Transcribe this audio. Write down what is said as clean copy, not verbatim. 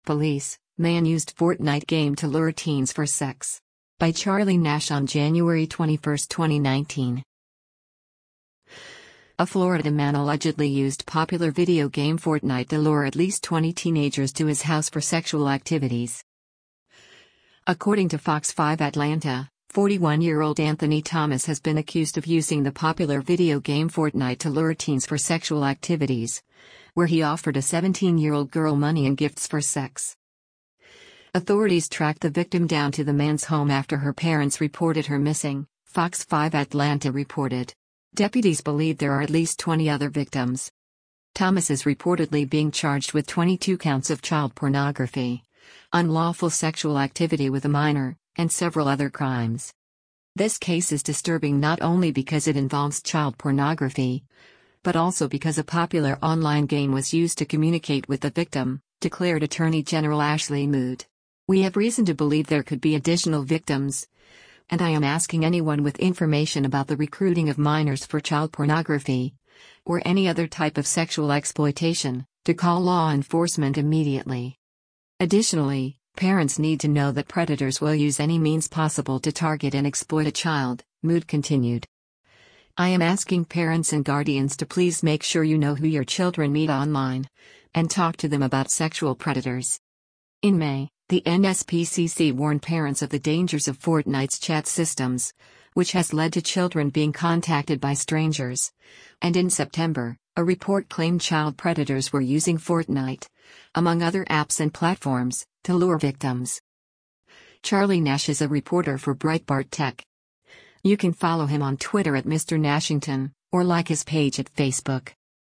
police, man used Fortnite game to lure teens for sex. By Charlie Nash on January 21, 2019. A Florida man allegedly used popular video game Fortnite to lure at least 20 teenagers to his house for sexual activities. According to Fox 5 Atlanta, 41-year-old Anthony Thomas has been accused of using the popular video game Fortnite to lure teens for sexual activities, where he offered a 17-year-old girl money and gifts for sex. Authorities tracked the victim down to the man's home after her parents reported her missing, Fox 5 Atlanta reported. Deputies believe there are at least 20 other victims. Thomas is reportedly being charged with 22 counts of child pornography, unlawful sexual activity with a minor, and several other crimes. This case is disturbing not only because it involves child pornography, but also because a popular online game was used to communicate with the victim, declared Attorney General Ashley Mood. We have reason to believe there could be additional victims, and I am asking anyone with information about the recruiting of minors for child pornography, or any other type of sexual exploitation, to call law enforcement immediately. Additionally, parents need to know that predators will use any means possible to target and exploit a child, Mood continued. I am asking parents and guardians to please make sure you know who your children meet online, and talk to them about sexual predators. In May, the NSPCC warned parents of the dangers of Fortnite's chat systems, which has led to children being contacted by strangers. And in September, a report claimed child predators were using Fortnite, among other apps and platforms, to lure victims. Charlie Nash is a reporter for Breitbart Tech. You can follow him on Twitter at Mr. Nashington, or like his page at Facebook.